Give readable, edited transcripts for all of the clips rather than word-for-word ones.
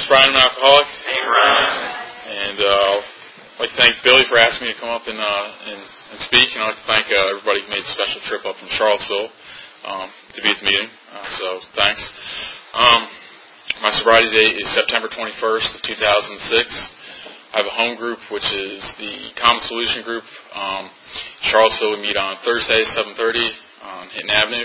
Brian, an alcoholic. Hey, Brian. And I'd like to thank Billy for asking me to come up and speak. And I'd like to thank everybody who made the special trip up from Charlottesville to be at the meeting. So thanks. My sobriety date is September 21st of 2006. I have a home group, which is the Common Solution Group. Charlottesville, we meet on Thursday, 7:30 on Hinton Avenue.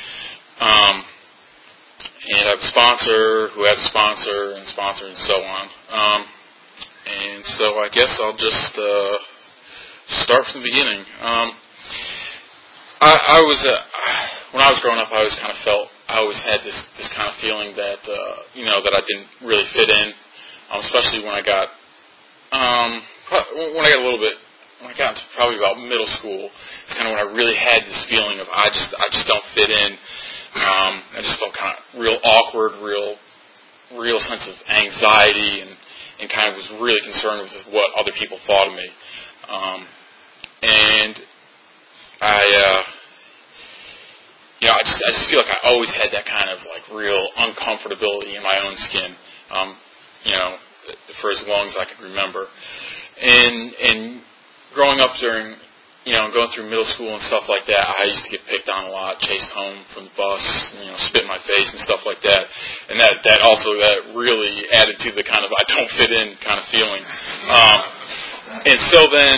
And I have a sponsor who has a sponsor and so on. And so I guess I'll just start from the beginning. I was when I was growing up, I always kind of felt I always had this kind of feeling that that I didn't really fit in, especially when I got when I got into probably about middle school. It's kind of when I really had this feeling of I just don't fit in. I just felt kind of real awkward, real sense of anxiety, and kind of was really concerned with what other people thought of me. And I just feel like I always had that kind of like real uncomfortability in my own skin, for as long as I could remember. And growing up during, going through middle school and stuff like that, I used to get picked on a lot, chased home from the bus, spit in my face and stuff like that. And that also really added to the kind of I don't fit in kind of feeling. And so then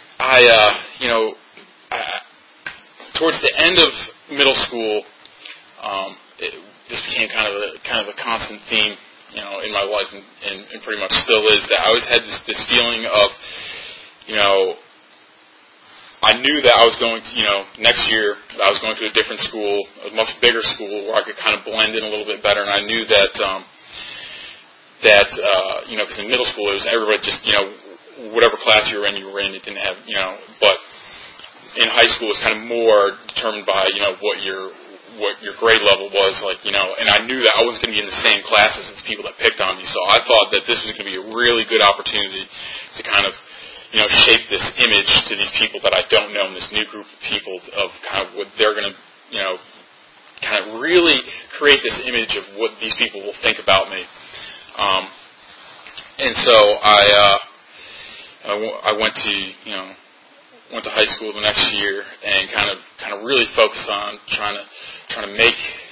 towards the end of middle school, this became kind of a constant theme, in my life, and pretty much still is, that I always had this feeling of, I knew that I was going to, next year, that I was going to a different school, a much bigger school, where I could kind of blend in a little bit better, and I knew that, because in middle school, it was everybody just, whatever class you were in, it didn't have, but in high school, it's kind of more determined by, what your grade level was, and I knew that I wasn't going to be in the same classes as the people that picked on me, so I thought that this was going to be a really good opportunity to kind of, shape this image to these people that I don't know, and this new group of people, of kind of what they're going to, kind of really create this image of what these people will think about me. And so I went to high school the next year and kind of really focused on trying to make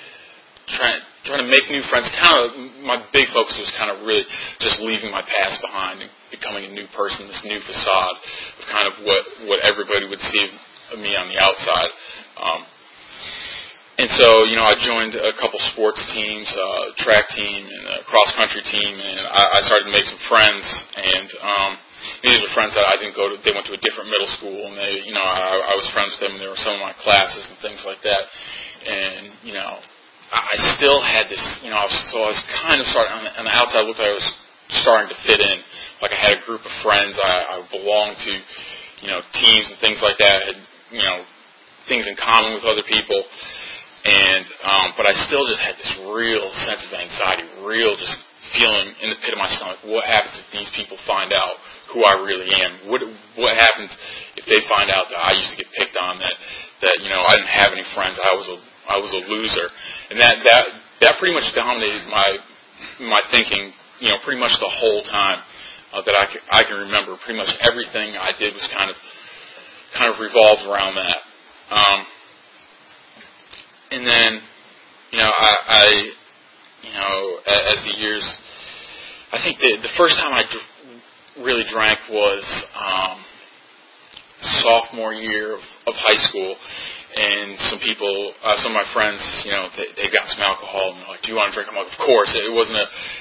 new friends. Kind of my big focus was kind of really just leaving my past behind and becoming a new person, this new facade of kind of what everybody would see of me on the outside. And so, I joined a couple sports teams, track team and a cross-country team, and I started to make some friends. And these were friends that I didn't go to. They went to a different middle school, and they, I was friends with them, and they were some of my classes and things like that. And, I still had this, I was kind of starting, on the outside, looked like I was starting to fit in. Like I had a group of friends, I belonged to, teams and things like that, had, things in common with other people. And, but I still just had this real sense of anxiety, real just feeling in the pit of my stomach, what happens if these people find out who I really am? What happens if they find out that I used to get picked on, that I didn't have any friends, I was a loser. And that pretty much dominated my thinking, pretty much the whole time that I can remember. Pretty much everything I did was kind of revolved around that. And then, as the years, I think the first time I really drank was sophomore year of high school. And some people, some of my friends, they got some alcohol, and they're like, "Do you want to drink?" I'm like, "Of course." It wasn't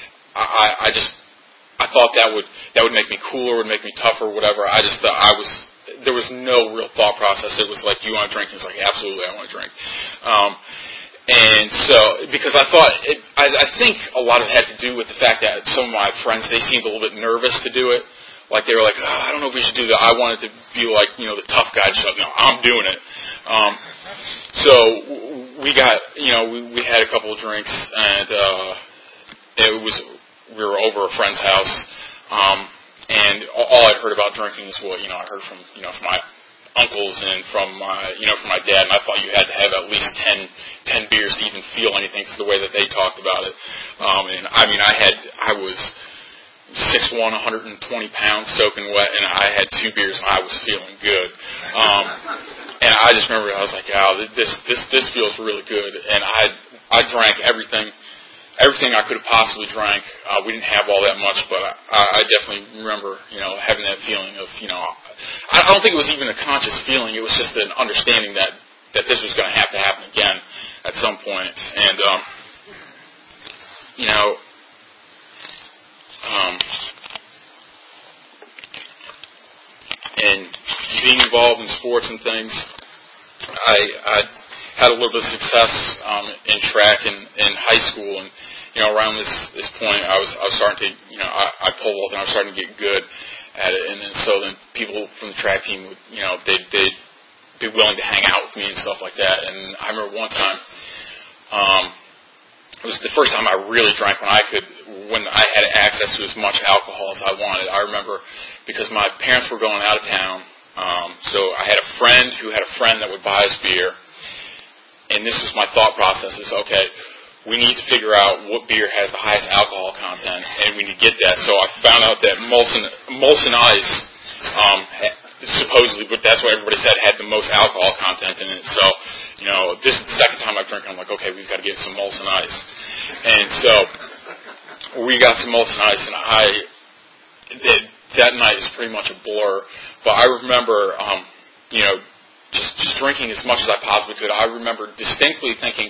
I thought that would make me cooler, would make me tougher, whatever. I just thought there was no real thought process. It was like, "Do you want to drink?" It's like, "Absolutely, I want to drink." And so, because I thought, I think a lot of it had to do with the fact that some of my friends, they seemed a little bit nervous to do it. Like, they were like, "I don't know if we should do that." I wanted to be like, the tough guy, just like, "No, I'm doing it." So we got, we had a couple of drinks, and we were over a friend's house, and all I'd heard about drinking is what, I heard from, from my uncles and from my dad, and I thought you had to have at least 10 beers to even feel anything, because the way that they talked about it. And I mean, I was 6'1", 120 pounds, soaking wet, and I had 2 beers and I was feeling good. And I just remember I was like, "Oh, this feels really good." And I drank everything I could have possibly drank. We didn't have all that much, but I definitely remember, having that feeling of, I don't think it was even a conscious feeling. It was just an understanding that this was going to happen again at some point. And, and being involved in sports and things, I had a little bit of success in track in high school, and around this point, I was starting to I pole vaulted, and I was starting to get good at it, and then people from the track team would they'd be willing to hang out with me and stuff like that. And I remember one time, it was the first time I really drank when I had access to as much alcohol as I wanted. I remember because my parents were going out of town, so I had a friend who had a friend that would buy us beer. And this was my thought process: is okay, we need to figure out what beer has the highest alcohol content, and we need to get that. So I found out that Molson Ice, supposedly, but that's what everybody said, had the most alcohol content in it. So, this is the second time I've drank, and I'm like, okay, we've got to get some Molson Ice. And so we got some Molson Ice, and that night is pretty much a blur. But I remember, just drinking as much as I possibly could. I remember distinctly thinking,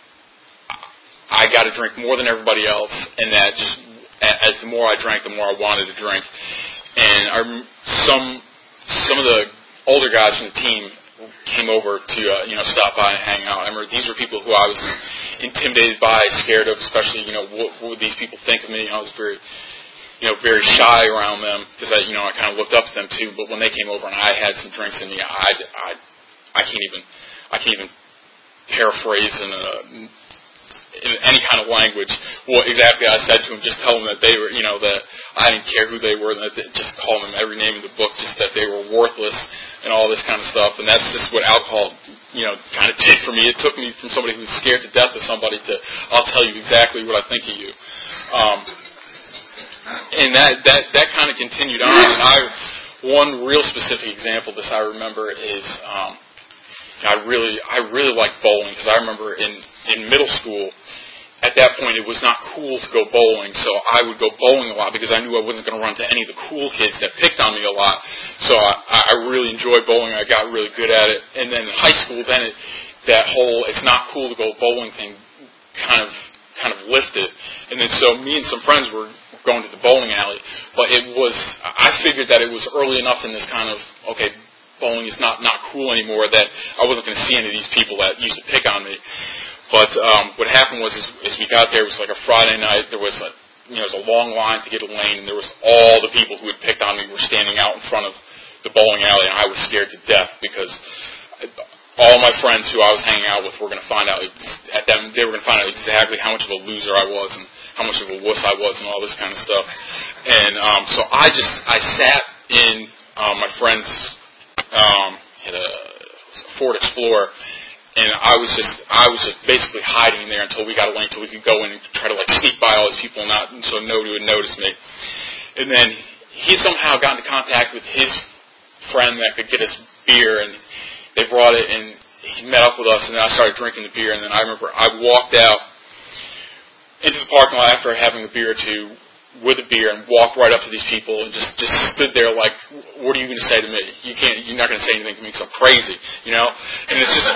I got to drink more than everybody else, and that just as the more I drank, the more I wanted to drink. And some of the older guys from the team came over to stop by and hang out. I remember these were people who I was intimidated by, scared of, especially what would these people think of me. I was very very shy around them because I kind of looked up to them too. But when they came over and I had some drinks in me, I can't even paraphrase in any kind of language what exactly I said to them. Just tell them that they were, that I didn't care who they were, and just call them every name in the book, just that they were worthless and all this kind of stuff. And that's just what alcohol, kind of did for me. It took me from somebody who's scared to death of somebody to, I'll tell you exactly what I think of you. And that kind of continued on. And one real specific example of this I remember is I really liked bowling, because I remember in middle school, at that point it was not cool to go bowling, so I would go bowling a lot because I knew I wasn't going to run into any of the cool kids that picked on me a lot. So I really enjoyed bowling. I got really good at it. And then in high school, that whole it's not cool to go bowling thing kind of lifted. And then so me and some friends were going to the bowling alley, but I figured that it was early enough in this kind of, okay, bowling is not cool anymore, that I wasn't going to see any of these people that used to pick on me. But what happened was, as we got there, it was like a Friday night. There was it was a long line to get a lane, and there was all the people who had picked on me were standing out in front of the bowling alley, and I was scared to death because all my friends who I was hanging out with were going to find out they were going to find out exactly how much of a loser I was and how much of a wuss I was and all this kind of stuff. And so I sat in my friend's had a Ford Explorer, and I was just basically hiding there until we got a lane, until we could go in and try to sneak by all these people and so nobody would notice me. And then he somehow got into contact with his friend that could get us beer, and they brought it, and he met up with us, and then I started drinking the beer. And then I remember I walked out into the parking lot after having a beer or two with a beer and walked right up to these people and just stood there like, what are you going to say to me? You're not going to say anything to me because I'm crazy, And it's just,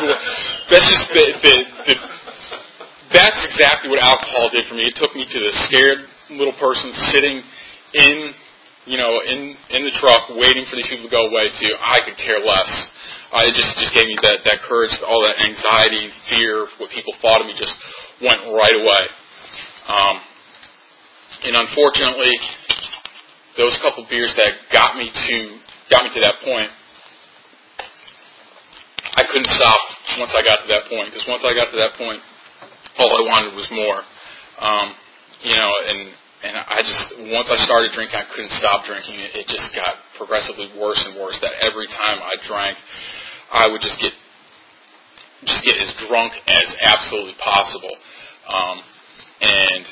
that's exactly what alcohol did for me. It took me to the scared little person sitting in the truck waiting for these people to go away to I could care less. It just gave me that courage, all that anxiety and fear of what people thought of me just went right away. And unfortunately, those couple beers that got me to that point, I couldn't stop once I got to that point. Because once I got to that point, all I wanted was more. And and once I started drinking, I couldn't stop drinking. It just got progressively worse and worse. That every time I drank, I would just get as drunk as absolutely possible. And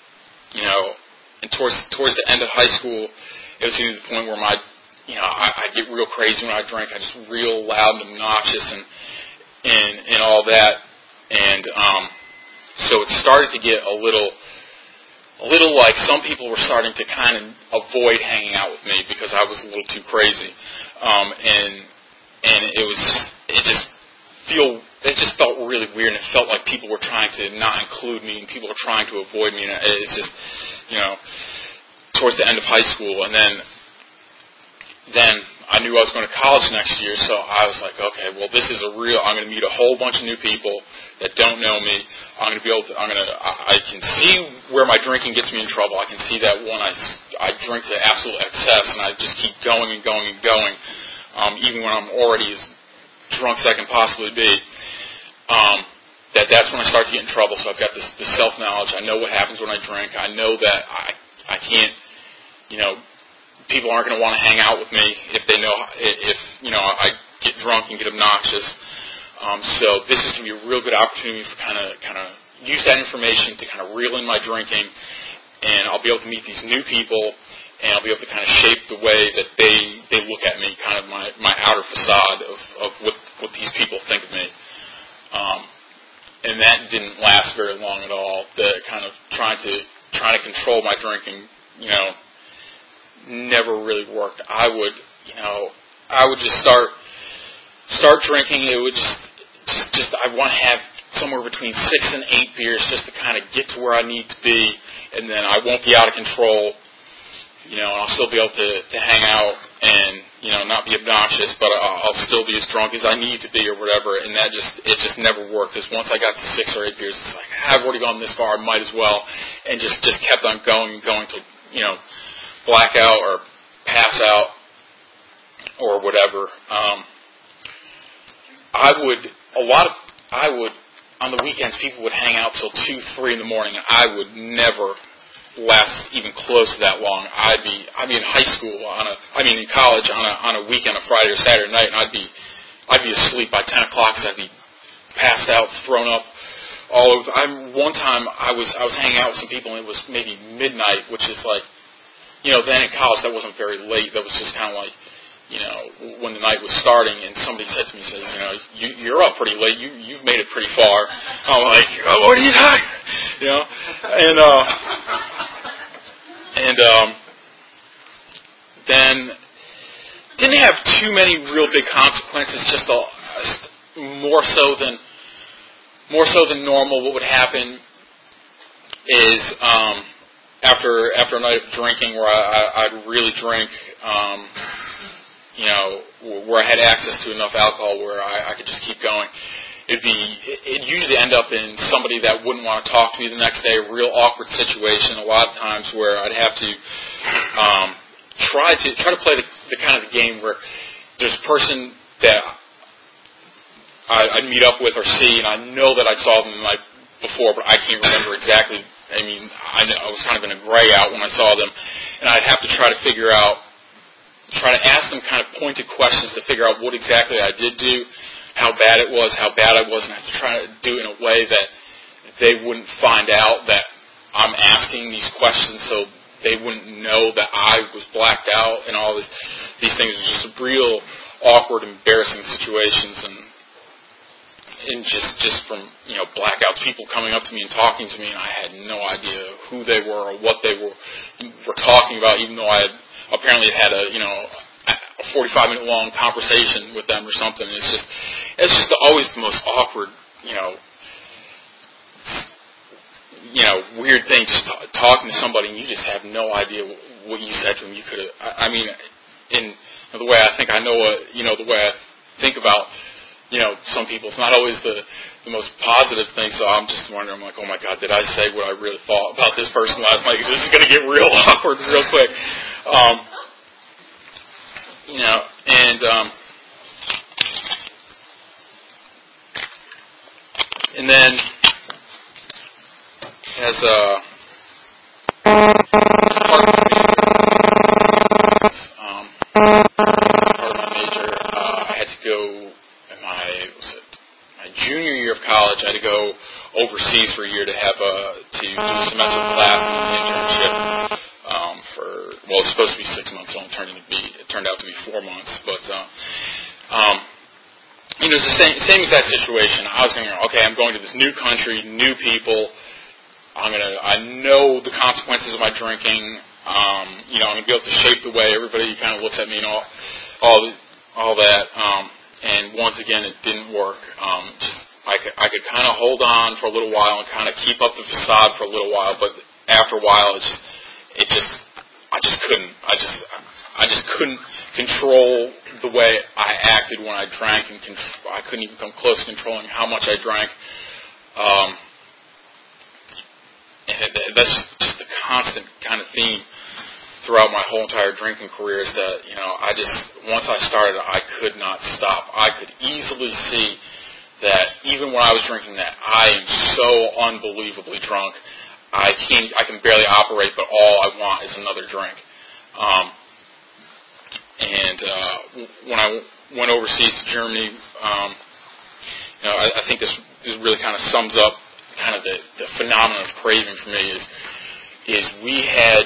towards the end of high school, it was to the point where I get real crazy when I drink. I just real loud and obnoxious and all that. And so it started to get a little like some people were starting to kind of avoid hanging out with me because I was a little too crazy. And it just felt really weird, and it felt like people were trying to not include me, and people were trying to avoid me. And it's just, towards the end of high school, and then I knew I was going to college next year, so I was like, okay, well, this is I'm going to meet a whole bunch of new people that don't know me. I can see where my drinking gets me in trouble. I can see that when I drink to absolute excess, and I just keep going and going and going, even when I'm already as drunk as I can possibly be. That's when I start to get in trouble. So I've got this self-knowledge. I know what happens when I drink. I know that I can't, people aren't going to want to hang out with me if they know I get drunk and get obnoxious. So this is going to be a real good opportunity for kind of use that information to kind of reel in my drinking, and I'll be able to meet these new people, and I'll be able to kind of shape the way that they look at me, kind of my outer facade of what these people think of me. And that didn't last very long at all. The kind of trying to control my drinking, never really worked. I would just start drinking. It would just I want to have somewhere between 6 and 8 beers just to kind of get to where I need to be, and then I won't be out of control. And I'll still be able to hang out and not be obnoxious, but I'll still be as drunk as I need to be or whatever. And it just never worked. Because once I got to 6 or 8 beers, it's like I've already gone this far, I might as well, and just kept on going and going till black out or pass out or whatever. On the weekends, people would hang out till 2, 3 in the morning. I would never last even close to that long. I'd be in high school in college on a weekend, a Friday or Saturday night, and I'd be asleep by 10 o'clock because I'd be passed out, thrown up all over. One time I was hanging out with some people, and it was maybe midnight, which is like, then in college that wasn't very late. That was just kind of like, when the night was starting, and somebody said to me, you're up pretty late. You've made it pretty far. I'm like, what are you talking? And then didn't have too many real big consequences. Just more so than normal. What would happen is after a night of drinking, where I'd really drink, where I had access to enough alcohol where I could just keep going. It'd usually end up in somebody that wouldn't want to talk to me the next day, a real awkward situation, a lot of times where I'd have to try to play the kind of the game where there's a person that I'd meet up with or see, and I know that I saw them the night before, but I can't remember exactly. I was kind of in a gray out when I saw them, and I'd have to try to ask them kind of pointed questions to figure out what exactly I did do, how bad I was, and I have to try to do it in a way that they wouldn't find out that I'm asking these questions, so they wouldn't know that I was blacked out and all these things. It was just real awkward, embarrassing situations, and just from blackouts, people coming up to me and talking to me, and I had no idea who they were or what they were talking about, even though I had apparently had a 45-minute long conversation with them or something. It's just always the most awkward, weird thing, just talking to somebody and you just have no idea what you said to them. You could have, in the way I think I know, the way I think about, some people, it's not always the most positive thing, so I'm just wondering, I'm like, oh my God, did I say what I really thought about this person last night? This is going to get real awkward real quick. And then as part of my major, I had to go in my junior year of college. I had to go overseas for a year to have to do a semester of class and an internship. It was supposed to be 6 months. It turned out to be 4 months. But it's the same exact situation. I was thinking, okay, I'm going to this new country, new people. I know the consequences of my drinking. I'm gonna be able to shape the way everybody kind of looks at me and all that. And once again, it didn't work. I could kind of hold on for a little while and kind of keep up the facade for a little while, but after a while, I just couldn't. I just couldn't control the way I acted when I drank, and I couldn't even come close to controlling how much I drank. And that's just the constant kind of theme throughout my whole entire drinking career is that, once I started, I could not stop. I could easily see that even when I was drinking that, I am so unbelievably drunk. I can barely operate, but all I want is another drink. When I went overseas to Germany, I think this really kind of sums up kind of the phenomenon of craving for me is we had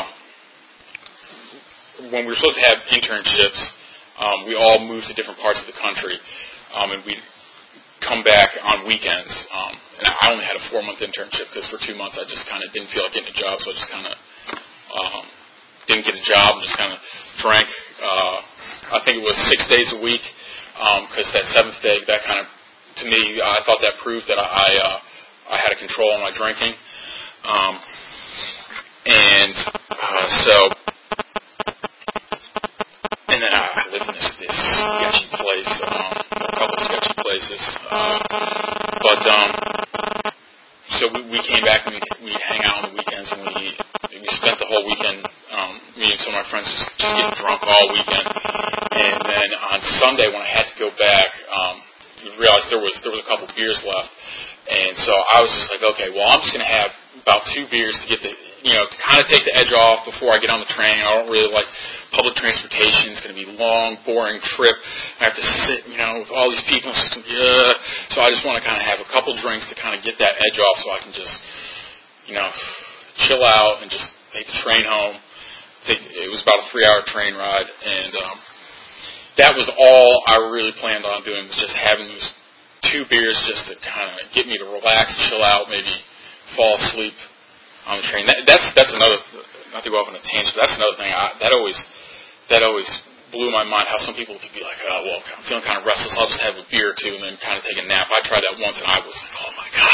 when we were supposed to have internships, we all moved to different parts of the country, and we'd come back on weekends. And I only had a 4-month internship because for 2 months I just kind of didn't feel like getting a job, so I just kind of didn't get a job and just kind of drank. I think it was 6 days a week because that 7th day, that kind of, to me, I thought that proved that I had a control on my drinking. And then I lived in this sketchy place, a couple of sketchy places. So we came back and we'd hang out on the weekends, and we spent the whole weekend, me and some of my friends just getting drunk all weekend. And then on Sunday when I had to go back, we realized there was a couple beers left. And so I was just like, okay, well, I'm just going to have about 2 beers to get to kind of take the edge off before I get on the train. I don't really like public transportation. It's going to be a long, boring trip. I have to sit, with all these people. So I just want to kind of have a couple drinks to kind of get that edge off so I can just, chill out and just take the train home. It was about a 3-hour train ride. And that was all I really planned on doing, was just having those 2 beers just to kind of get me to relax, chill out, maybe fall asleep on the train. That's another, not to go off on a tangent, but that's another thing that always blew my mind, how some people could be like, oh, well, I'm feeling kind of restless, I'll just have a beer or 2 and then kind of take a nap. I tried that once and I was like, oh my God,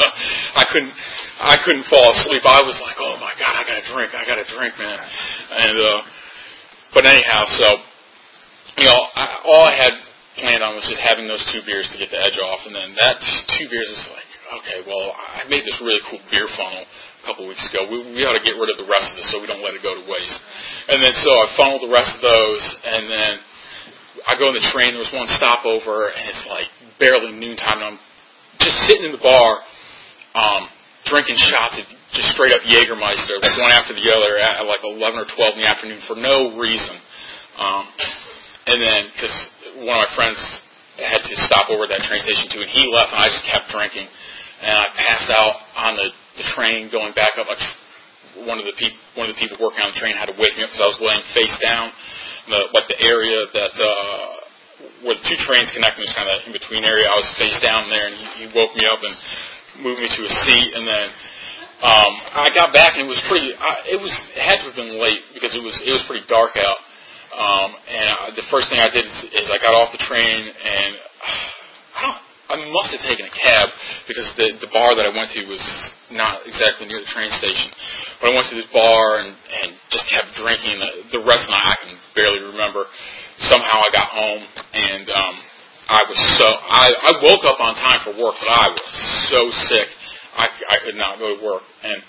I couldn't fall asleep. I was like, oh my God, I gotta drink, man. And but anyhow, so all I had planned on was just having those 2 beers to get the edge off, and then that 2 beers is like, okay, well, I made this really cool beer funnel a couple weeks ago. We ought to get rid of the rest of this so we don't let it go to waste. And then so I funneled the rest of those, and then I go in the train. There was one stopover, and it's like barely noontime, and I'm just sitting in the bar, drinking shots of just straight up Jägermeister, like one after the other at like 11 or 12 in the afternoon for no reason. And then, because one of my friends had to stop over at that train station too, and he left, and I just kept drinking. And I passed out on the train going back up. One of the people working on the train had to wake me up because I was laying face down. The area that where the 2 trains connect was kind of in between area. I was face down there, and he woke me up and moved me to a seat. And then I got back, and it was pretty. It had to have been late because it was pretty dark out. And the first thing I did is I got off the train, and I must have taken a cab because the bar that I went to was not exactly near the train station. But I went to this bar and just kept drinking. The rest of the night I can barely remember. Somehow I got home, and I woke up on time for work, but I was so sick I could not go to work. And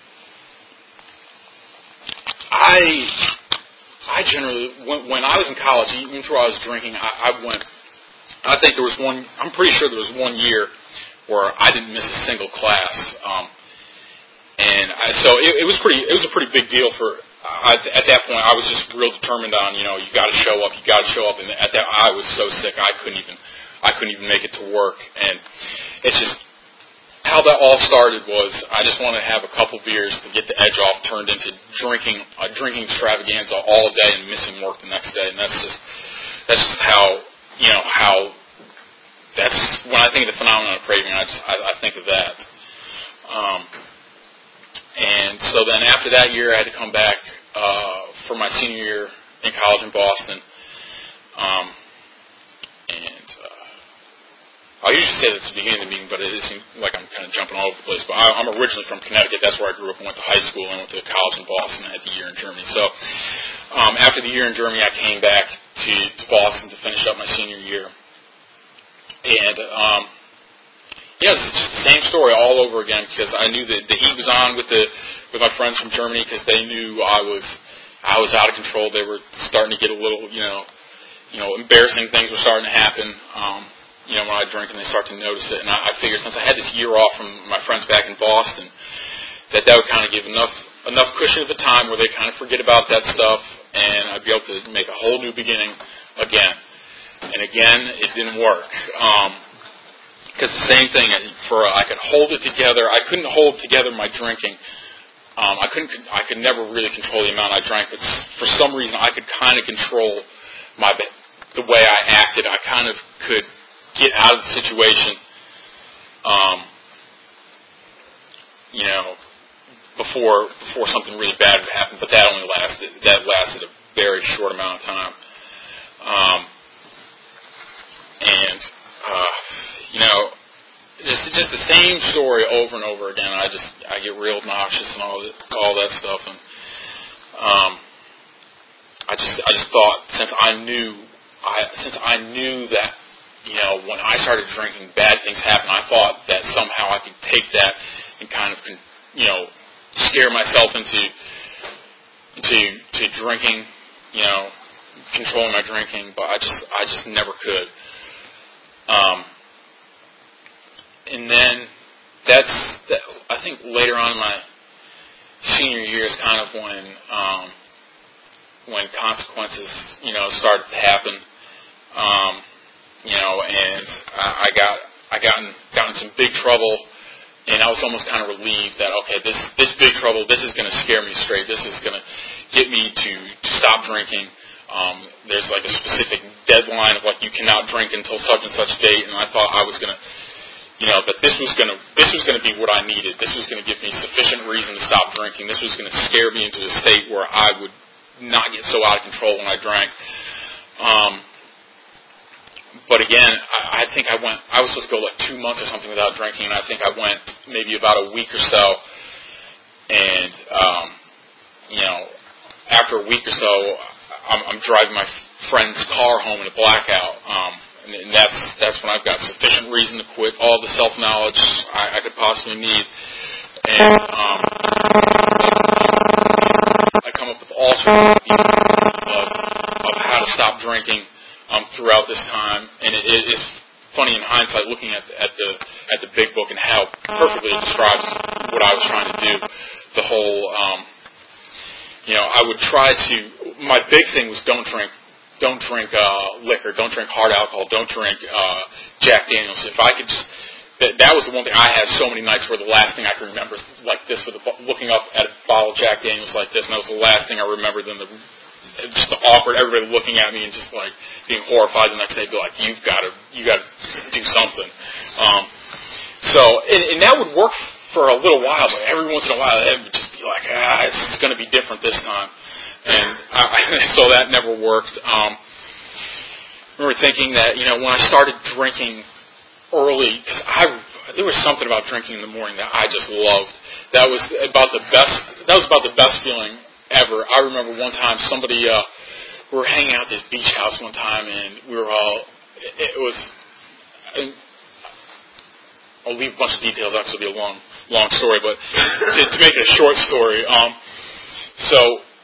I generally, when I was in college, even though I was drinking, I think there was I'm pretty sure there was one year where I didn't miss a single class. And so it was a pretty big deal for. At that point, I was just real determined on, you got to show up, and at that, I was so sick, I couldn't even make it to work, and it's just how that all started was I just wanted to have a couple beers to get the edge off, turned into drinking extravaganza all day and missing work the next day, and that's just how that's when I think of the phenomenon of craving, I think of that. And so then after that year, I had to come back for my senior year in college in Boston. I usually say that's the beginning of the meeting, but it seems like I'm kind of jumping all over the place. But I'm originally from Connecticut. That's where I grew up and went to high school. And went to college in Boston. I had the year in Germany. So after the year in Germany, I came back to Boston to finish up my senior year. And it's just the same story all over again, because I knew that the heat was on with my friends from Germany, because they knew I was out of control. They were starting to get a little, embarrassing things were starting to happen. When I drink, and they start to notice it. And I figured since I had this year off from my friends back in Boston, that would kind of give enough cushion of a time where they kind of forget about that stuff, and I'd be able to make a whole new beginning again. And again, it didn't work. Because the same thing, I could hold it together. I couldn't hold together my drinking. I could never really control the amount I drank, but for some reason I could kind of control the way I acted. I kind of could get out of the situation, before something really bad would happen. But that lasted a very short amount of time. Just the same story over and over again. I get real obnoxious and all that stuff, and I just thought since I knew that when I started drinking, bad things happen. I thought that somehow I could take that and kind of scare myself into drinking, controlling my drinking, but I just never could. And then I think later on in my senior year is kind of when consequences, started to happen. And I got in some big trouble, and I was almost kind of relieved that, okay, this big trouble, this is going to scare me straight. This is going to get me to stop drinking. There's like a specific deadline of you cannot drink until such and such date, and I thought I was going to, that this was going to be what I needed. This was going to give me sufficient reason to stop drinking. This was going to scare me into a state where I would not get so out of control when I drank. But again, I think I was supposed to go 2 months or something without drinking, and I think I went maybe about a week or so. And, after a week or so, I'm driving my friend's car home in a blackout. And that's when I've got sufficient reason to quit all the self-knowledge I could possibly need. And I come up with all sorts of ideas of how to stop drinking throughout this time, and it is funny in hindsight looking at the big book and how perfectly it describes what I was trying to do. The whole, I would try to. My big thing was don't drink liquor, don't drink hard alcohol, don't drink Jack Daniels. If I could just, that was the one thing I had so many nights where the last thing I could remember is like this, looking up at a bottle of Jack Daniels like this, and that was the last thing I remembered. Then just the awkward, everybody looking at me and just like being horrified the next day, be like, you got to do something. And that would work for a little while, but every once in a while it would just be like, this is going to be different this time. And so that never worked. I remember thinking that, when I started drinking early, because there was something about drinking in the morning that I just loved. That was about the best feeling ever. I remember one time we were hanging out at this beach house one time, and we were all, I'll leave a bunch of details out because it'll be a long story, but to make it a short story, so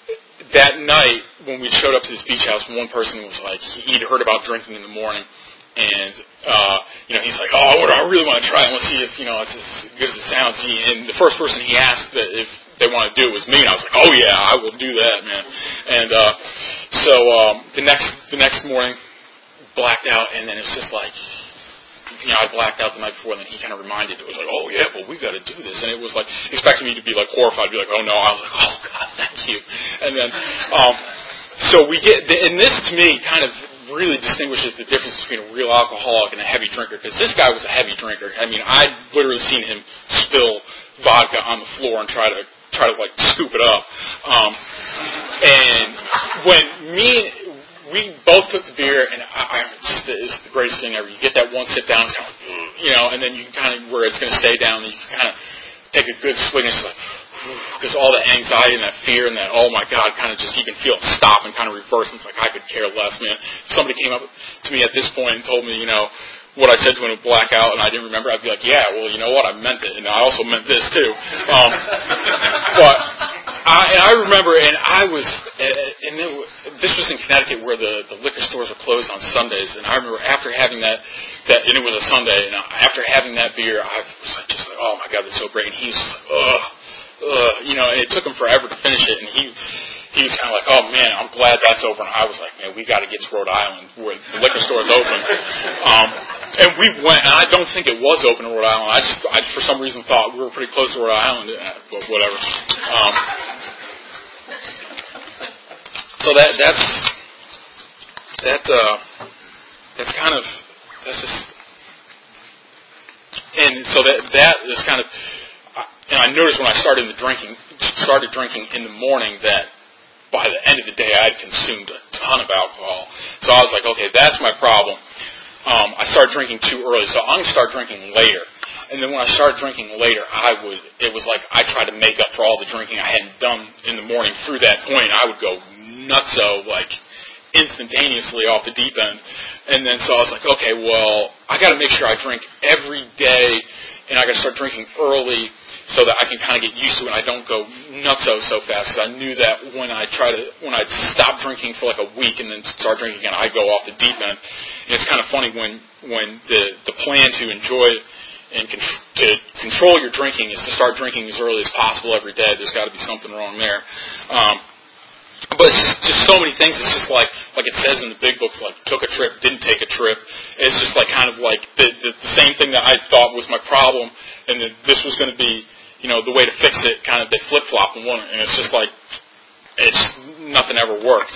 that night when we showed up to this beach house, one person was like, he'd heard about drinking in the morning, And he's like, oh, I really want to try it. Let's see if it's as good as it sounds. And the first person he asked that if they want to do it was me, and I was like, oh yeah, I will do that, man. And so the next morning, blacked out, and then it's just like, I blacked out the night before, and then he kind of reminded. It was like, oh yeah, well we got to do this, and it was like expecting me to be like horrified, be like, oh no. I was like, oh God, thank you. And then so we get, and this to me kind of really distinguishes the difference between a real alcoholic and a heavy drinker, because this guy was a heavy drinker. I mean, I'd literally seen him spill vodka on the floor and try to like scoop it up. And when we both took the beer, and it's the greatest thing ever. You get that one sit down, it's kind of, and then you can kind of, where it's going to stay down, and you can kind of take a good swig, and it's like, because all the anxiety and that fear and that, oh my God, kind of just, you can feel it stop and kind of reverse. And it's like, I could care less, man. If somebody came up to me at this point and told me, what I said to him in blackout, and I didn't remember, I'd be like, yeah, well, you know what, I meant it, and I also meant this too. But I remember, and this was in Connecticut where the liquor stores were closed on Sundays, and I remember after having that, and it was a Sunday, and after having that beer, I was like, just like, oh my God, that's so great. And he was just like, ugh. And it took him forever to finish it, and he was kind of like, oh man, I'm glad that's over. And I was like, man, we got to get to Rhode Island where the liquor store is open. And we went, and I don't think it was open in Rhode Island. I for some reason thought we were pretty close to Rhode Island, but whatever. So that's just, and so that is kind of. And I noticed when I started drinking in the morning that by the end of the day I had consumed a ton of alcohol. So I was like, okay, that's my problem. I started drinking too early, so I'm going to start drinking later. And then when I started drinking later, it was like I tried to make up for all the drinking I hadn't done in the morning. Through that point, I would go nutso, like instantaneously off the deep end. And then so I was like, okay, well, I got to make sure I drink every day, and I got to start drinking early, so that I can kind of get used to it and I don't go nutso so fast. Because I knew that when I'd stop drinking for like a week and then start drinking again, I'd go off the deep end. And it's kind of funny when the plan to enjoy and to control your drinking is to start drinking as early as possible every day. There's got to be something wrong there. But it's just so many things. It's just like it says in the big books, like took a trip, didn't take a trip. It's just like kind of like the same thing that I thought was my problem, and that this was going to be, the way to fix it. Kind of they flip flop and one, and it's just like nothing ever worked.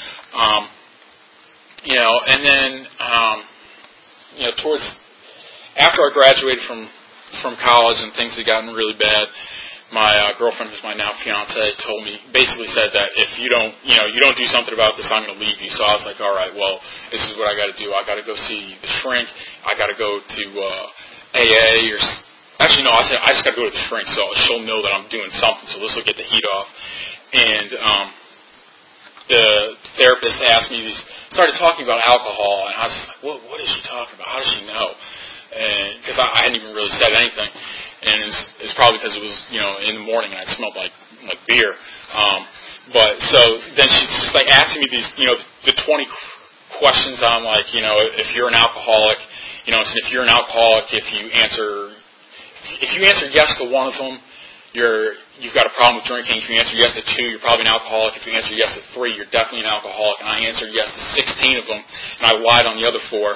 And then towards after I graduated from college and things had gotten really bad. My girlfriend, who's my now fiance, basically said that if you don't do something about this, I'm going to leave you. So I was like, all right, well, this is what I got to do. I got to go see the shrink. I got to go to AA or actually no, I said I just got to go to the shrink so she'll know that I'm doing something. So this will get the heat off. And the therapist asked me started talking about alcohol, and I was like, what is she talking about? How does she know? And because I hadn't even really said anything. And it's probably because it was, in the morning and I smelled like beer. But so then she's just like asking me these, the 20 questions on like, if you're an alcoholic, and if you're an alcoholic, if you answer yes to one of them, you've got a problem with drinking. If you answer yes to 2, you're probably an alcoholic. If you answer yes to 3, you're definitely an alcoholic. And I answered yes to 16 of them, and I lied on the other 4.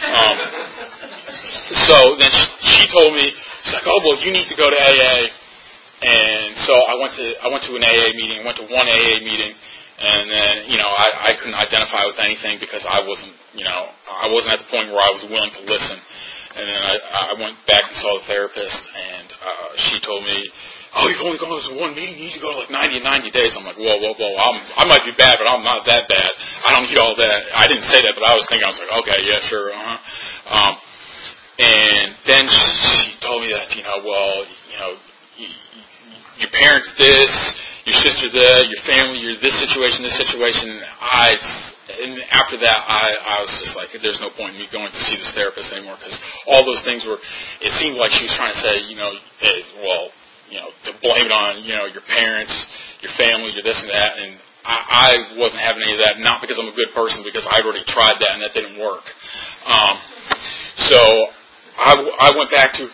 So then she told me, she's like, oh, well, you need to go to AA. And so I went to an AA meeting, went to one AA meeting, and then, I couldn't identify with anything because I wasn't at the point where I was willing to listen. And then I went back and saw the therapist, and she told me, oh, you've only gone to one meeting, you need to go to like 90 days. I'm like, whoa, I might be bad, but I'm not that bad. I don't need all that. I didn't say that, but I was thinking, I was like, okay, yeah, sure, and then she told me that, your parents this, your sister that, your family, you're this situation. And after that, I was just like, there's no point in me going to see this therapist anymore, because all those things it seemed like she was trying to say, to blame it on, your parents, your family, your this and that, and I wasn't having any of that, not because I'm a good person, because I'd already tried that and that didn't work. So I went back to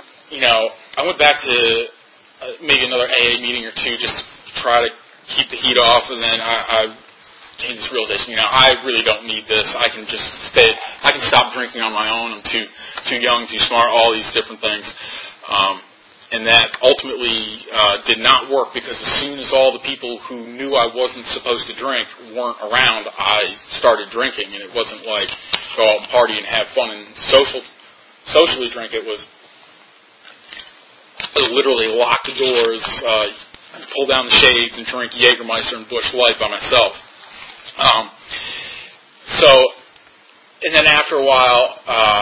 maybe another AA meeting or two just to try to keep the heat off, and then I came to this realization, I really don't need this. I can stop drinking on my own. I'm too young, too smart, all these different things. And that ultimately did not work, because as soon as all the people who knew I wasn't supposed to drink weren't around, I started drinking. And it wasn't like go out and party and have fun and socially drink. It was literally lock the doors, pull down the shades, and drink Jägermeister and Busch Light by myself. And then after a while,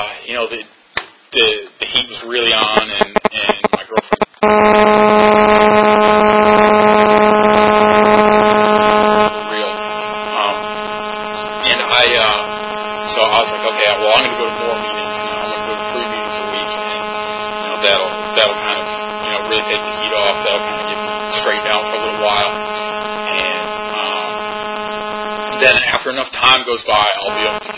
the heat was really on, and my girlfriend real. So I was like, okay, well, I'm going to go to more meetings. I'm going to go to 3 meetings a week, and that'll kind of really take the heat off. That'll kind of get me straightened out for a little while, and then after enough time goes by, I'll be able to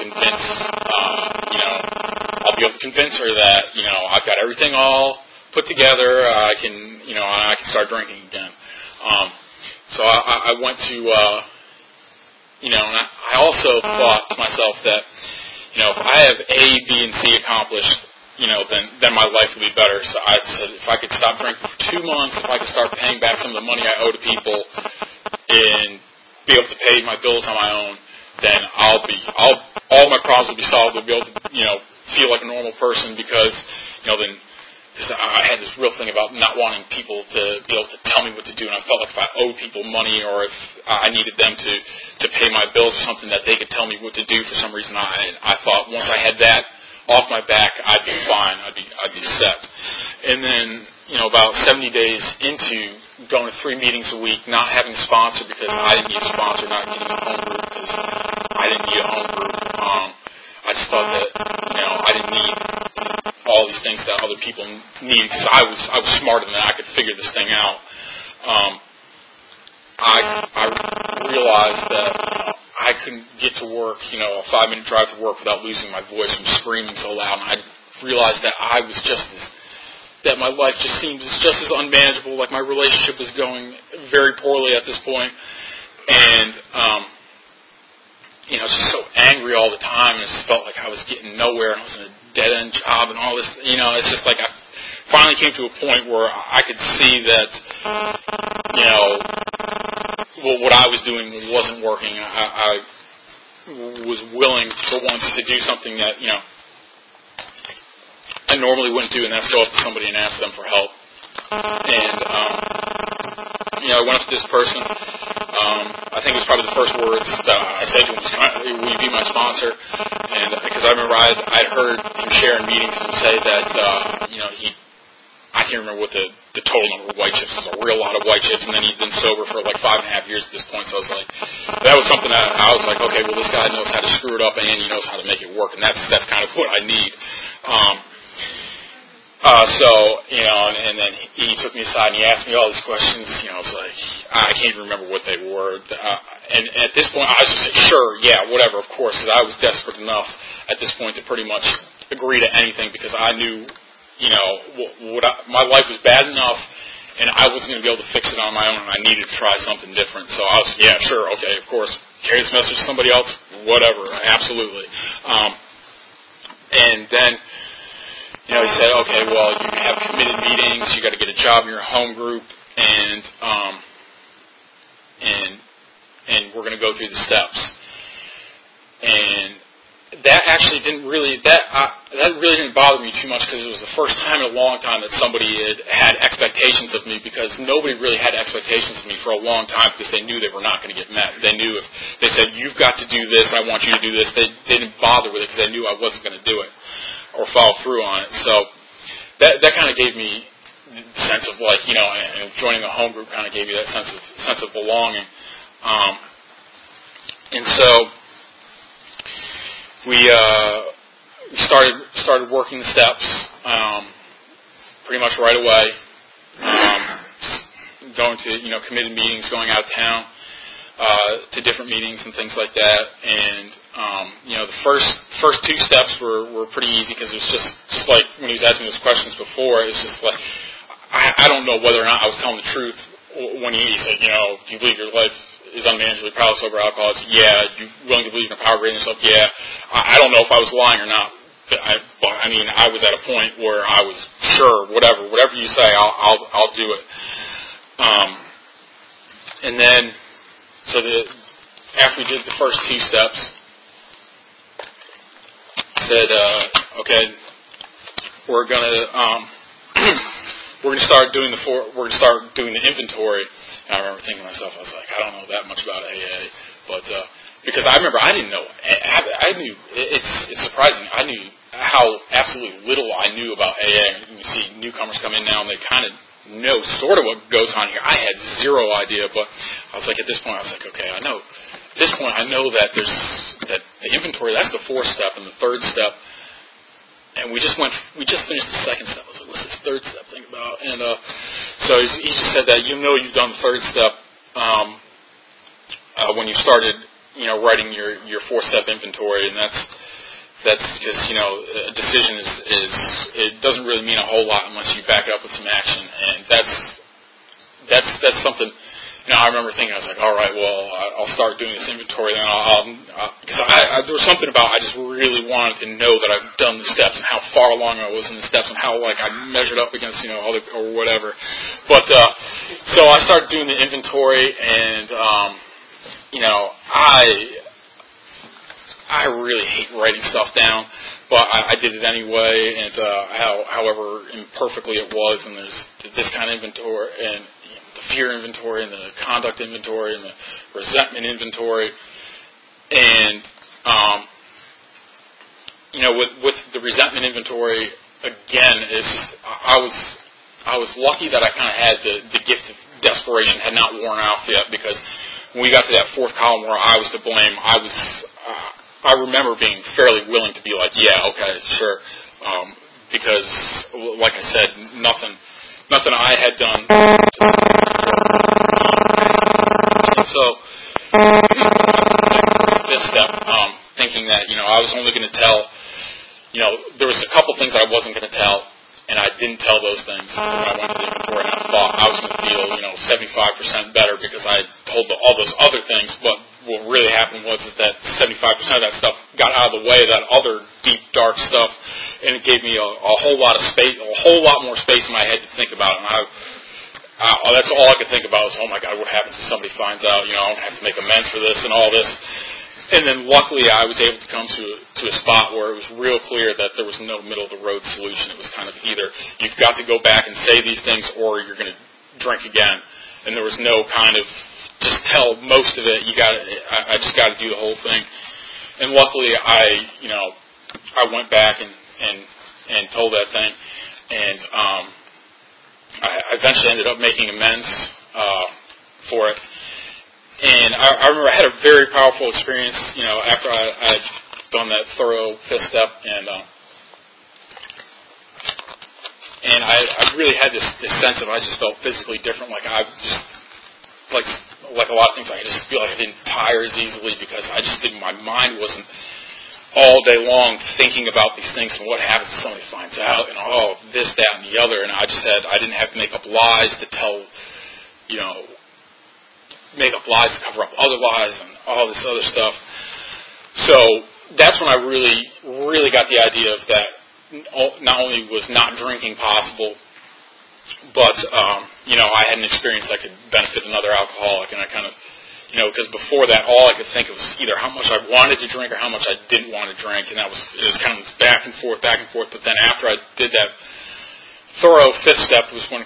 convince her that I've got everything all put together. I can start drinking again. So I went to and I also thought to myself that if I have A, B, and C accomplished, then my life would be better. So I said if I could stop drinking for 2 months, if I could start paying back some of the money I owe to people, and be able to pay my bills on my own, then all my problems will be solved. I'll be able to feel like a normal person, because because I had this real thing about not wanting people to be able to tell me what to do, and I felt like if I owed people money, or if I needed them to pay my bills or something, that they could tell me what to do for some reason. I thought once I had that off my back, I'd be fine. I'd be set. And then about 70 days into going to 3 meetings a week, not having a sponsor because I didn't need a sponsor, not getting a home group because I didn't need a home group. I just thought that I didn't need all these things that other people need, because I was smarter than that. I could figure this thing out. I realized that I couldn't get to work, a 5-minute drive to work, without losing my voice from screaming so loud. And I realized that that my life just seemed just as unmanageable. Like my relationship was going very poorly at this point, and I was just so angry all the time, and it just felt like I was getting nowhere, and I was in a dead-end job and all this. It's just like I finally came to a point where I could see that, what I was doing wasn't working. I was willing for once to do something that, I normally wouldn't do, and that's go up to somebody and ask them for help. And, I went up to this person. I think it was probably the first words that I said to him was, will you be my sponsor? And because I remember I'd heard him share in meetings and say that, I can't remember what the total number of white chips was, a real lot of white chips, and then he'd been sober for like 5.5 years at this point. So I was like, that was something that I was like, okay, well, this guy knows how to screw it up, and he knows how to make it work, and that's kind of what I need. And then he took me aside and he asked me all these questions. I was like, I can't even remember what they were. And at this point, I was just like, sure, yeah, whatever, of course, because I was desperate enough at this point to pretty much agree to anything, because I knew, my life was bad enough, and I wasn't going to be able to fix it on my own, and I needed to try something different. So I was, yeah, sure, okay, of course, carry this message to somebody else, whatever, absolutely. And then, he said, okay, well, you have committed meetings, you got to get a job in your home group, and we're going to go through the steps. And that actually didn't really, that really didn't bother me too much, because it was the first time in a long time that somebody had expectations of me, because nobody really had expectations of me for a long time, because they knew they were not going to get met. They knew if they said, you've got to do this, I want you to do this, they didn't bother with it, because they knew I wasn't going to do it or follow through on it. So that kind of gave me the sense of like, and joining a home group kind of gave me that sense of belonging. And so we started working the steps pretty much right away. Going to committed meetings, going out of town to different meetings and things like that, and The first two steps were pretty easy because it was just like when he was asking those questions before. It was just like I don't know whether or not I was telling the truth when he said, do you believe your life is unmanageably powerless over alcohol? I said, yeah. You willing to believe in the power of greater than yourself? Yeah. I don't know if I was lying or not. But I was at a point where I was sure, whatever you say, I'll do it. And then, after we did the first two steps, said, okay, we're gonna start doing the inventory. And I remember thinking to myself, I was like, I don't know that much about AA, but because I remember I didn't know. I knew it's surprising. I knew how absolutely little I knew about AA. You see newcomers come in now and they kind of know sort of what goes on here. I had zero idea, but I was like, at this point, I was like, okay, I know. At this point, I know that that the inventory, that's the fourth step, and the third step, and we just finished the second step. I was like, what's this third step thing about? And so he just said that you've done the third step when you started, writing your four-step inventory, and that's because a decision is it doesn't really mean a whole lot unless you back it up with some action, and that's something. I remember thinking, I was like, all right, well, I'll start doing this inventory, then because there was something about I just really wanted to know that I've done the steps and how far along I was in the steps and how I measured up against other or whatever. But so I started doing the inventory, and I really hate writing stuff down, but I did it anyway, and however imperfectly it was, and there's this kind of inventory, and the fear inventory, and the conduct inventory, and the resentment inventory, and with the resentment inventory, again, I was lucky that I kind of had the gift of desperation had not worn off yet, because when we got to that fourth column where I was to blame, I remember being fairly willing to be like, yeah, okay, sure, because, like I said, nothing I had done. And so, this step, thinking that I was only going to tell, there was a couple things I wasn't going to tell, and I didn't tell those things when I went to the inventory, and I thought I was going to feel 75% better because I told all those other things, but what really happened was that 75% of that stuff got out of the way, that other deep, dark stuff, and it gave me a whole lot of space, a whole lot more space in my head to think about. And that's all I could think about was, oh my God, what happens if somebody finds out? I'm going to have to make amends for this and all this. And then luckily I was able to come to a spot where it was real clear that there was no middle-of-the-road solution. It was kind of either you've got to go back and say these things or you're going to drink again. And there was no kind of just tell most of it. I just got to do the whole thing. And luckily I went back and told that thing. And I eventually ended up making amends for it. And I remember I had a very powerful experience, after I had done that thorough fifth step, and I really had this sense of I just felt physically different, like I just like a lot of things, I just feel like I didn't tire as easily because I just didn't. My mind wasn't all day long thinking about these things and what happens if somebody finds out, and this, that, and the other, and I didn't have to make up lies to tell, make up lies to cover up other lies and all this other stuff. So that's when I really, really got the idea of that not only was not drinking possible, but, I had an experience that could benefit another alcoholic, and I kind of, because before that, all I could think of was either how much I wanted to drink or how much I didn't want to drink, and it was kind of back and forth, but then after I did that thorough fifth step was when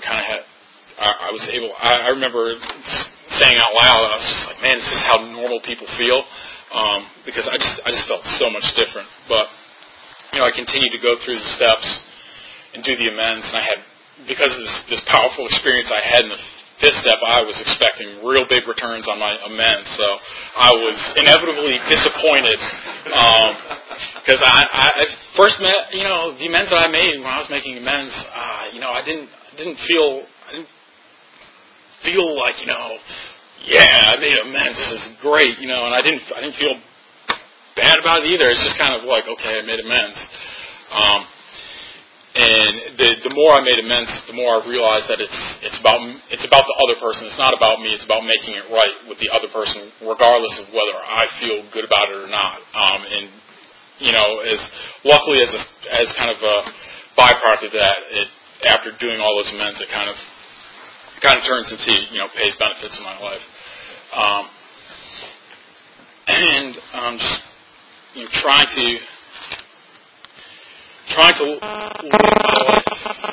I remember saying out loud, I was just like, man, this is how normal people feel, because I just felt so much different. But I continued to go through the steps and do the amends, and I had, because of this powerful experience I had in the fifth step, I was expecting real big returns on my amends, so I was inevitably disappointed, because I first met, the amends that I made when I was making amends, I didn't feel like, yeah, I made amends, this is great, and I didn't feel bad about it either. It's just kind of like, okay, I made amends. And the more I made amends, the more I realized that it's about the other person. It's not about me. It's about making it right with the other person, regardless of whether I feel good about it or not. And as luckily as kind of a byproduct of that, after doing all those amends, it kind of turns into pays benefits in my life. And just trying to live my life,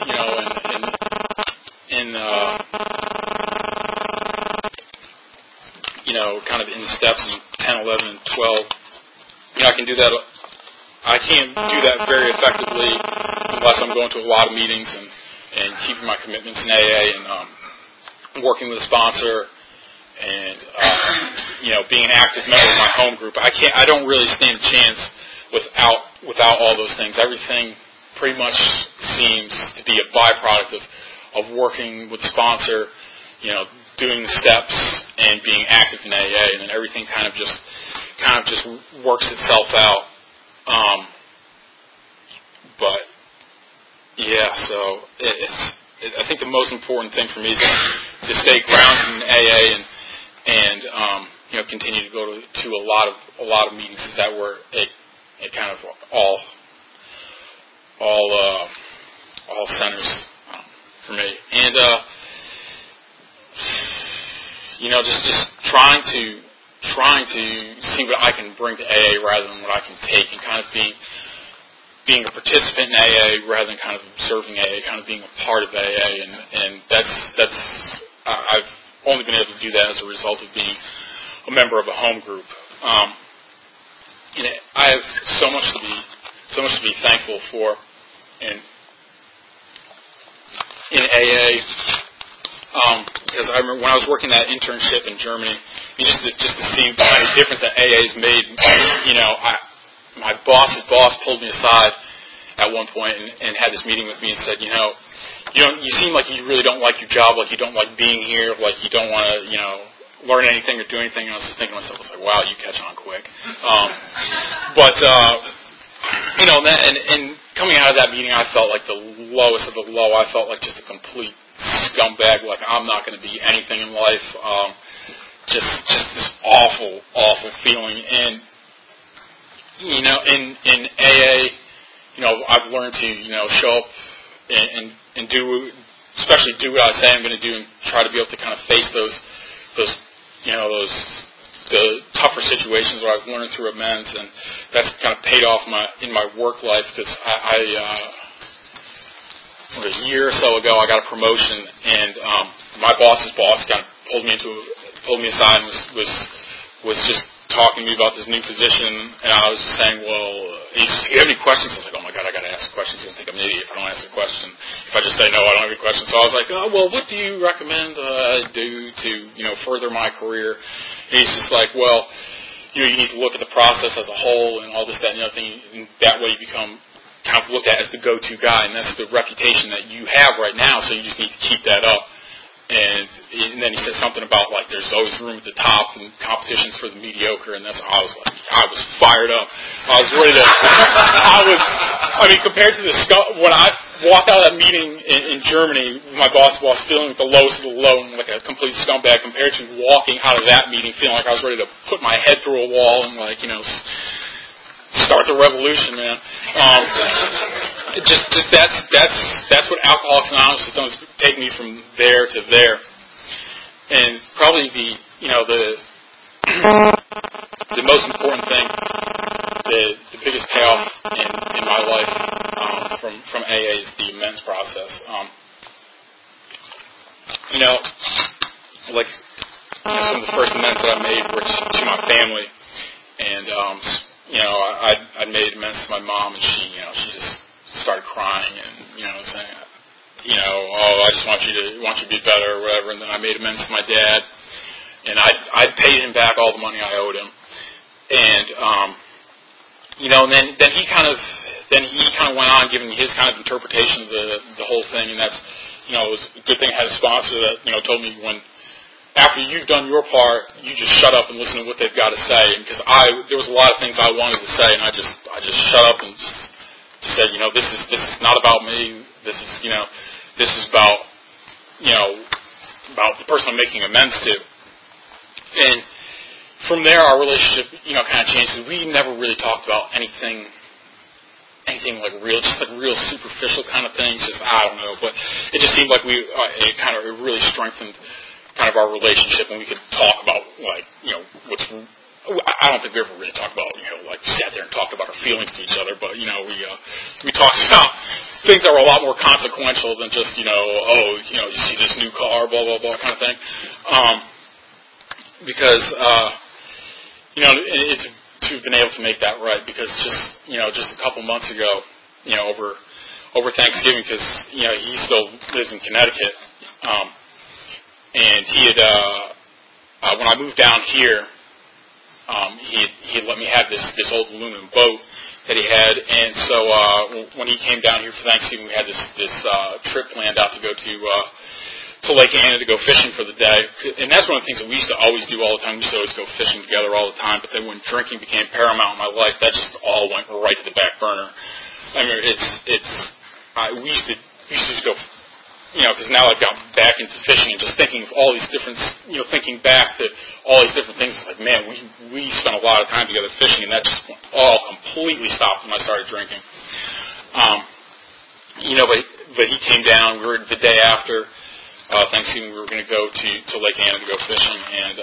kind of in the steps in 10, 11, and 12. I can do that. I can't do that very effectively unless I'm going to a lot of meetings and keeping my commitments in AA and working with a sponsor and being an active member of my home group. I don't really stand a chance without all those things. Everything pretty much seems to be a byproduct of working with the sponsor, doing the steps and being active in AA, and then everything kind of just works itself out. But yeah, so I think the most important thing for me is to stay grounded in AA and continue to go to a lot of meetings. Is that where it kind of all centers for me, and just trying to see what I can bring to AA rather than what I can take, and kind of being a participant in AA rather than kind of observing AA, kind of being a part of AA, and that's I've only been able to do that as a result of being a member of a home group. And I have so much to be thankful for, and in AA, because I remember when I was working that internship in Germany, just to see the kind of difference that AA has made. My boss's boss pulled me aside at one point and had this meeting with me and said, you seem like you really don't like your job, like you don't like being here, like you don't want to, learn anything or do anything. And I was just thinking to myself, I was like, wow, you catch on quick. And coming out of that meeting, I felt like the lowest of the low. I felt like just a complete scumbag, like I'm not going to be anything in life. Just this awful feeling. And, in AA, I've learned to, show up and do, especially do what I say I'm going to do, and try to be able to kind of face those the tougher situations where I've learned through amends, and that's kind of paid off in my work life, because a year or so ago I got a promotion, and my boss's boss kind of pulled me aside and was just talking to me about this new position, and I was just saying, well, he said, you have any questions? I was like, oh my God, I got to ask questions. He's going to think I'm an idiot if I don't ask a question. If I just say no, I don't have any questions. So I was like, oh, well, what do you recommend I do to, further my career? And he's just like, well, you need to look at the process as a whole and all this, that, and the other thing, and that way you become kind of looked at as the go-to guy, and that's the reputation that you have right now, so you just need to keep that up. And then he said something about, like, there's always room at the top and competitions for the mediocre, and I was fired up. I was ready to, compared to when I walked out of that meeting in Germany, my boss was feeling like the lowest of the low and like a complete scumbag, compared to walking out of that meeting feeling like I was ready to put my head through a wall and, start the revolution, man. That's what Alcoholics Anonymous has done, is take me from there to there. And probably the most important thing, the biggest payoff in my life from AA is the amends process. Some of the first amends that I made were to my family, and I made amends to my mom, and she just started crying and saying, I just want you to be better or whatever. And then I made amends to my dad, and I paid him back all the money I owed him. And and then he kind of went on giving his kind of interpretation of the whole thing, and that's it was a good thing I had a sponsor that told me when after you've done your part, you just shut up and listen to what they've got to say. Because there was a lot of things I wanted to say, and I just shut up and just said, this is not about me. This is about about the person I'm making amends to. And from there, our relationship kind of changed. We never really talked about anything like real superficial kind of things. Just I don't know, but it just seemed like it really strengthened kind of our relationship, and we could talk about what's. I don't think we ever really talked about sat there and talked about our feelings to each other, but we talked about things that were a lot more consequential than just you see this new car, blah blah blah kind of thing, because it's to have been able to make that right, because just a couple months ago, over Thanksgiving, because he still lives in Connecticut. And he had, when I moved down here, he had let me have this old aluminum boat that he had, and so when he came down here for Thanksgiving, we had this trip planned out to go to Lake Anna to go fishing for the day. And that's one of the things that we used to always do all the time. We used to always go fishing together all the time, but then when drinking became paramount in my life, that just all went right to the back burner. I mean, we used to just go. Because now I've gotten back into fishing and just thinking of all these different, thinking back to all these different things. It's like, man, we spent a lot of time together fishing, and that just all completely stopped when I started drinking. But he came down. We were the day after Thanksgiving. We were going to go to Lake Anna to go fishing, and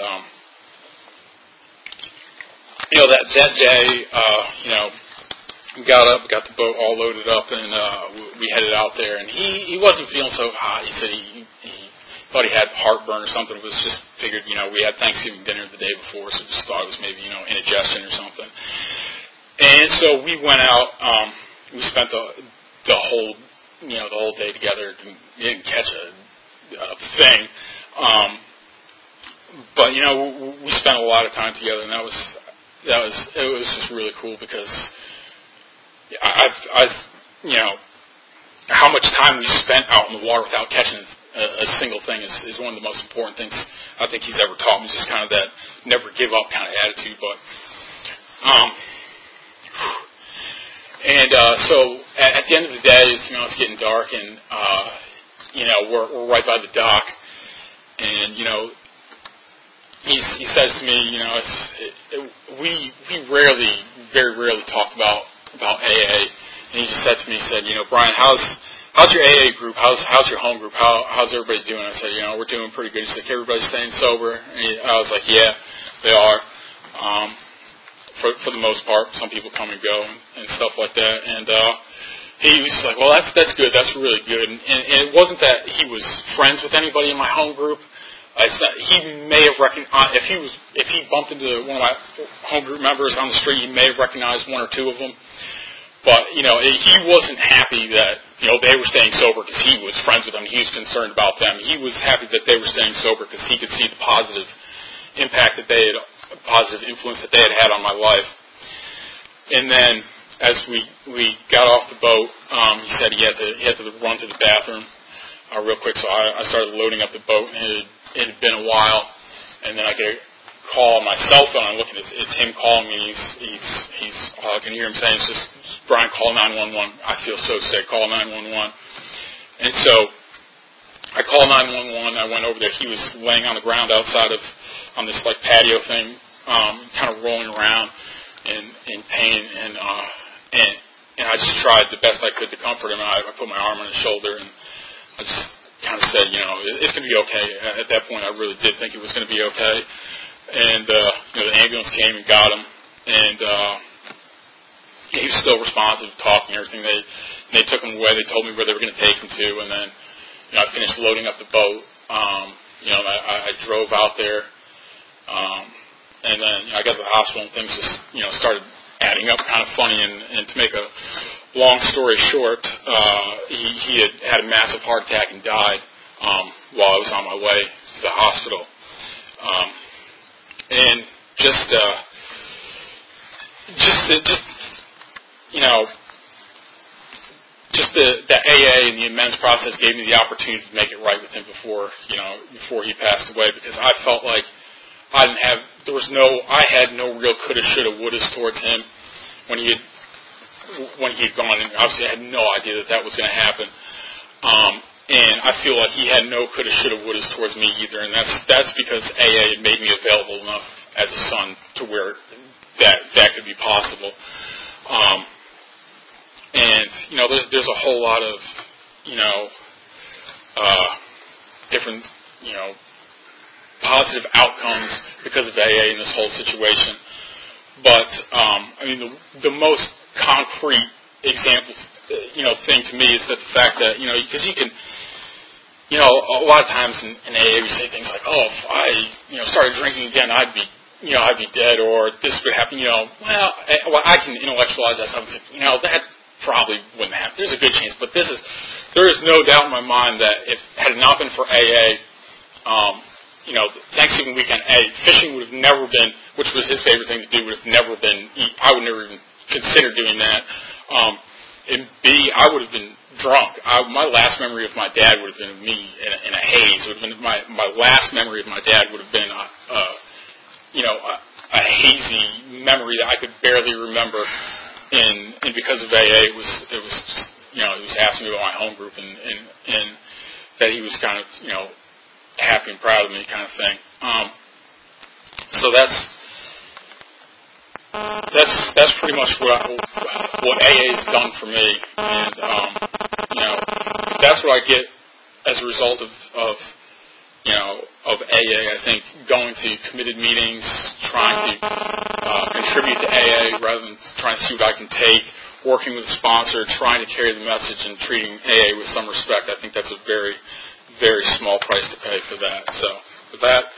that day, we got up, got the boat all loaded up, and we headed out there. And he wasn't feeling so hot. He said he thought he had heartburn or something. It was just figured, we had Thanksgiving dinner the day before, so just thought it was maybe, indigestion or something. And so we went out. We spent the whole day together. We didn't catch a thing. But we spent a lot of time together, and it was just really cool, because how much time we spent out in the water without catching a single thing is one of the most important things I think he's ever taught me. Just kind of that never give up kind of attitude. But so at the end of the day, it's getting dark, and we're right by the dock, and he says to me, we very rarely talked about AA, and he just said to me, he said, Brian, how's your AA group? How's your home group? How's everybody doing? I said, we're doing pretty good. He's like, everybody's staying sober? And I was like, yeah, they are. For the most part, some people come and go and stuff like that. And he was like, well, that's good. That's really good. And it wasn't that he was friends with anybody in my home group. He may have recognized, if he bumped into one of my home group members on the street, he may have recognized one or two of them. But, he wasn't happy that, they were staying sober because he was friends with them. He was concerned about them. He was happy that they were staying sober because he could see the positive impact positive influence that they had on my life. And then, as we got off the boat, he said he had to run to the bathroom real quick. So I started loading up the boat, and it had been a while. And then I get a call on my cell phone. I'm looking, it's him calling me. I can hear him saying, it's just, Brian, call 911. I feel so sick. Call 911. And so I called 911. I went over there. He was laying on the ground outside on this patio thing, kind of rolling around in pain. And I just tried the best I could to comfort him. I put my arm on his shoulder, and I just kind of said, it's going to be okay. At that point, I really did think it was going to be okay. And the ambulance came and got him, and he was still responsive, talking, everything. They took him away. They told me where they were going to take him to, and then I finished loading up the boat. I drove out there, and then I got to the hospital, and things just started adding up kind of funny. And to make a long story short, he had a massive heart attack and died while I was on my way to the hospital. And just just the AA and the amends process gave me the opportunity to make it right with him before he passed away, because I felt like I had no real coulda, shoulda, wouldas towards him when he had gone, and obviously I had no idea that was going to happen. And I feel like he had no coulda, shoulda, wouldas towards me either, and that's because AA had made me available enough as a son to where that could be possible. And there's a whole lot of different positive outcomes because of AA in this whole situation. But the most concrete example thing to me is that the fact that because you can a lot of times in AA we say things like, oh, if I started drinking again, I'd be dead, or this would happen. Well, I can intellectualize that stuff and think, that probably wouldn't happen. There's a good chance, but there is no doubt in my mind that had it not been for AA, Thanksgiving weekend, fishing would have never been, which was his favorite thing to do, would have never been. I would never even consider doing that. And B, I would have been drunk. My last memory of my dad would have been me in a haze. It would have been my last memory of my dad would have been a hazy memory that I could barely remember. And because of AA, it was he was asking me about my home group and that he was kind of happy and proud of me, kind of thing. So that's pretty much what AA's done for me, and if that's what I get as a result of AA, I think going to committed meetings, trying to contribute to AA rather than trying to see what I can take, working with a sponsor, trying to carry the message, and treating AA with some respect, I think that's a very, very small price to pay for that. So with that,